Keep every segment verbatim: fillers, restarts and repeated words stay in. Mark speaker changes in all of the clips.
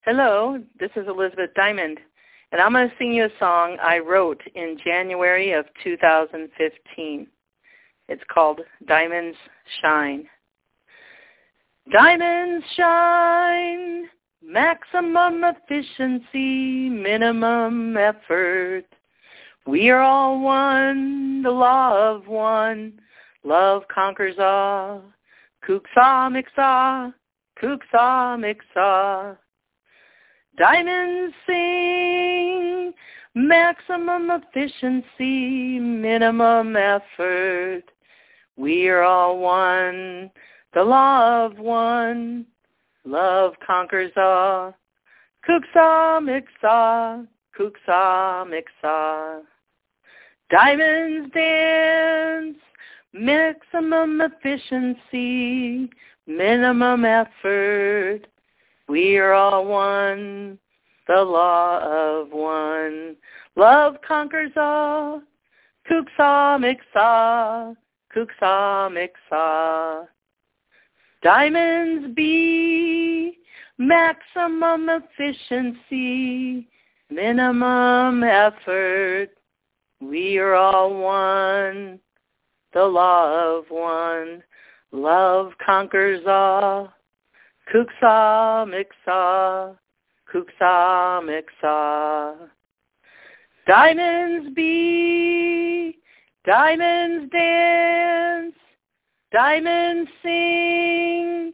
Speaker 1: Hello, this is Elizabeth Diamond, and I'm going to sing you a song I wrote in January of two thousand fifteen. It's called Diamonds Shine. Diamonds shine, maximum efficiency, minimum effort. We are all one, the law of one. Love conquers all. Kuksah miksah, kuksah miksah. Diamonds sing, maximum efficiency, minimum effort. We are all one, the law of one. Love conquers all. Kuksah miksah, kuksah miksah. Diamonds dance, maximum efficiency, minimum effort. We are all one, the law of one. Love conquers all. Kuksah miksah, kuksah miksah. Diamonds be maximum efficiency, minimum effort. We are all one, the law of one. Love conquers all. Kuksah miksah, kuksah miksah. Diamonds be, diamonds dance, diamonds sing,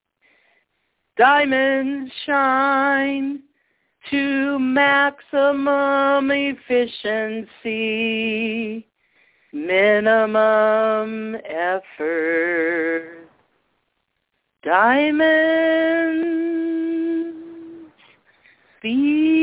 Speaker 1: diamonds shine to maximum efficiency, minimum effort. Diamonds be